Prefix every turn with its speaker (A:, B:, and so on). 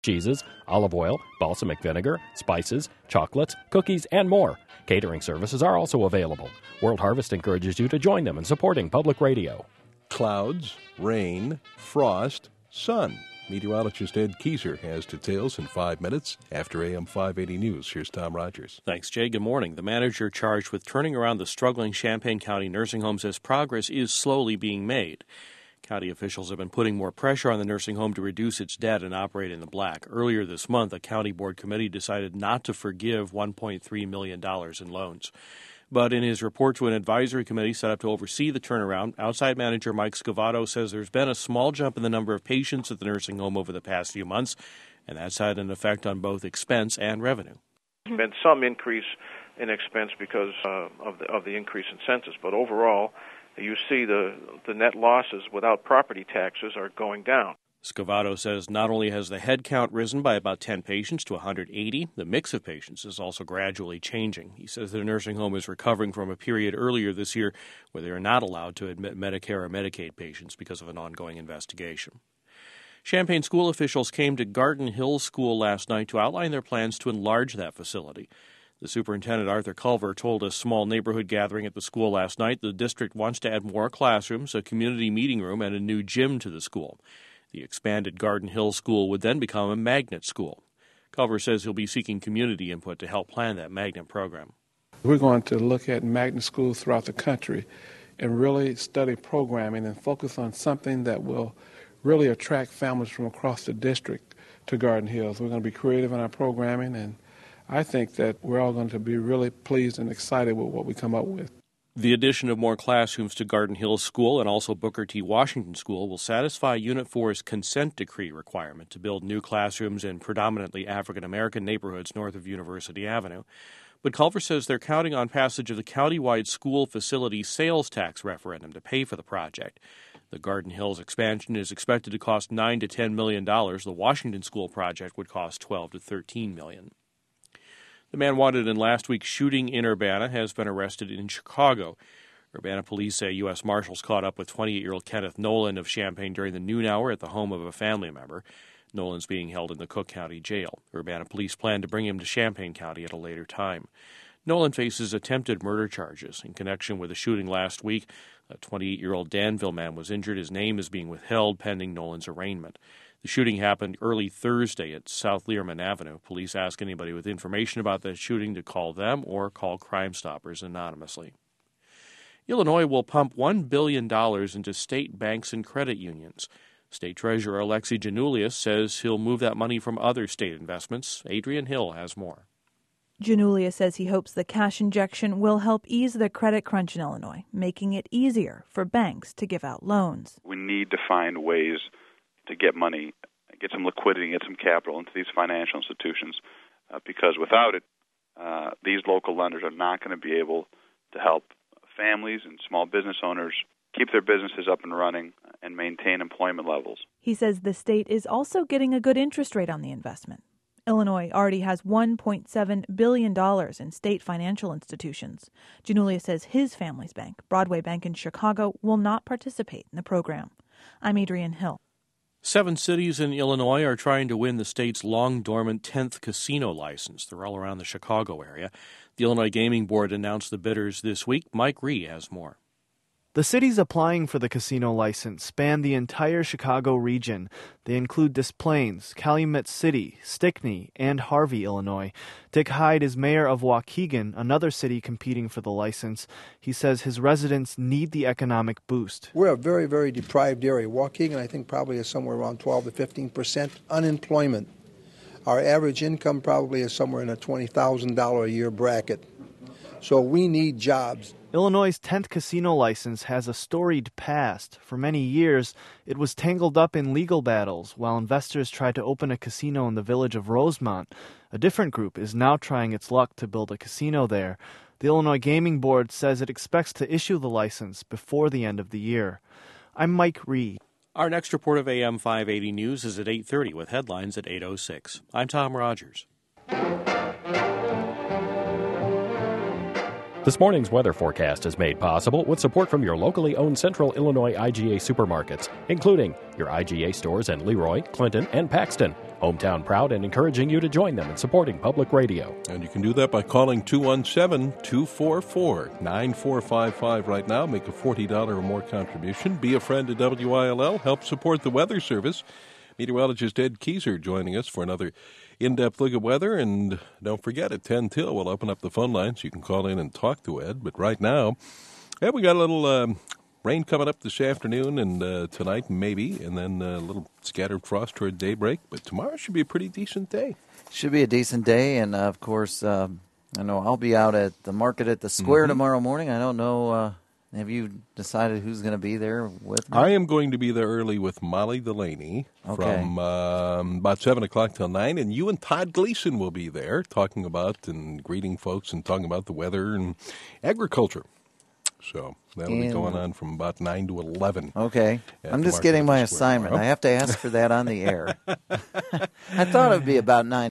A: cheeses, olive oil, balsamic vinegar, spices, chocolates, cookies, and more. Catering services are also available. World Harvest encourages you to join them in supporting public radio.
B: Clouds, rain, frost, sun. Meteorologist Ed Kieser has details in 5 minutes after AM 580 News. Here's Tom Rogers.
C: Thanks, Jay. Good morning. The manager charged with turning around the struggling Champaign County nursing home says progress is slowly being made. County officials have been putting more pressure on the nursing home to reduce its debt and operate in the black. Earlier this month, a county board committee decided not to forgive $1.3 million in loans. But in his report to an advisory committee set up to oversee the turnaround, outside manager Mike Scavato says there's been a small jump in the number of patients at the nursing home over the past few months, and that's had an effect on both expense and revenue.
D: There's been some increase in expense because of the increase in census, but overall, you see the net losses without property taxes are going down.
C: Scavato says not only has the head count risen by about 10 patients to 180, the mix of patients is also gradually changing. He says the nursing home is recovering from a period earlier this year where they are not allowed to admit Medicare or Medicaid patients because of an ongoing investigation. Champaign school officials came to Garden Hills School last night to outline their plans to enlarge that facility. The superintendent, Arthur Culver, told a small neighborhood gathering at the school last night the district wants to add more classrooms, a community meeting room, and a new gym to the school. The expanded Garden Hill School would then become a magnet school. Culver says he'll be seeking community input to help plan that magnet program.
E: We're going to look at magnet schools throughout the country and really study programming and focus on something that will really attract families from across the district to Garden Hills. We're going to be creative in our programming, and I think that we're all going to be really pleased and excited with what we come up with.
C: The addition of more classrooms to Garden Hills School and also Booker T. Washington School will satisfy Unit 4's consent decree requirement to build new classrooms in predominantly African-American neighborhoods north of University Avenue. But Culver says they're counting on passage of the countywide school facility sales tax referendum to pay for the project. The Garden Hills expansion is expected to cost $9 to $10 million. The Washington School project would cost $12 to $13 million. The man wanted in last week's shooting in Urbana has been arrested in Chicago. Urbana police say U.S. Marshals caught up with 28-year-old Kenneth Nolan of Champaign during the noon hour at the home of a family member. Nolan's being held in the Cook County Jail. Urbana police plan to bring him to Champaign County at a later time. Nolan faces attempted murder charges in connection with a shooting last week. A 28-year-old Danville man was injured. His name is being withheld pending Nolan's arraignment. The shooting happened early Thursday at South Learman Avenue. Police ask anybody with information about the shooting to call them or call Crime Stoppers anonymously. Illinois will pump $1 billion into state banks and credit unions. State Treasurer Alexi Janulius says he'll move that money from other state investments. Adrian Hill has more.
F: Janulius says he hopes the cash injection will help ease the credit crunch in Illinois, making it easier for banks to give out loans.
G: We need to find ways to get money, get some liquidity, get some capital into these financial institutions, because without it, these local lenders are not going to be able to help families and small business owners keep their businesses up and running and maintain employment levels.
F: He says the state is also getting a good interest rate on the investment. Illinois already has $1.7 billion in state financial institutions. Janulius says his family's bank, Broadway Bank in Chicago, will not participate in the program. I'm Adrian Hill.
C: 7 cities in Illinois are trying to win the state's long-dormant 10th casino license. They're all around the Chicago area. The Illinois Gaming Board announced the bidders this week. Mike Ree has more.
H: The cities applying for the casino license span the entire Chicago region. They include Des Plaines, Calumet City, Stickney, and Harvey, Illinois. Dick Hyde is mayor of Waukegan, another city competing for the license. He says his residents need the economic boost.
I: We're a very, very deprived area. Waukegan, I think, probably is somewhere around 12 to 15% unemployment. Our average income probably is somewhere in a $20,000 a year bracket. So we need jobs.
H: Illinois' 10th casino license has a storied past. For many years, it was tangled up in legal battles while investors tried to open a casino in the village of Rosemont. A different group is now trying its luck to build a casino there. The Illinois Gaming Board says it expects to issue the license before the end of the year. I'm Mike Ree.
C: Our next report of AM 580 News is at 8:30 with headlines at 8:06. I'm Tom Rogers.
A: This morning's weather forecast is made possible with support from your locally owned Central Illinois IGA supermarkets, including your IGA stores in Leroy, Clinton, and Paxton. Hometown proud and encouraging you to join them in supporting public radio.
B: And you can do that by calling 217-244-9455 right now. Make a $40 or more contribution. Be a friend to WILL. Help support the Weather Service. Meteorologist Ed Keyser joining us for another in-depth look at weather. And don't forget, at 10 till, we'll open up the phone lines. You can call in and talk to Ed. But right now, we got a little rain coming up this afternoon and tonight maybe, and then a little scattered frost toward daybreak. But tomorrow should be a pretty decent day.
J: Should be a decent day, and of course, I know I'll be out at the market at the square tomorrow morning. I don't know, have you decided who's going to be there with me?
B: I am going to be there early with Molly Delaney from about 7 o'clock till 9, and you and Todd Gleason will be there talking about and greeting folks and talking about the weather and agriculture. So that'll be going on from about 9 to 11.
J: Okay. I'm just getting my assignment. I have to ask for that on the air. I thought it would be about 9.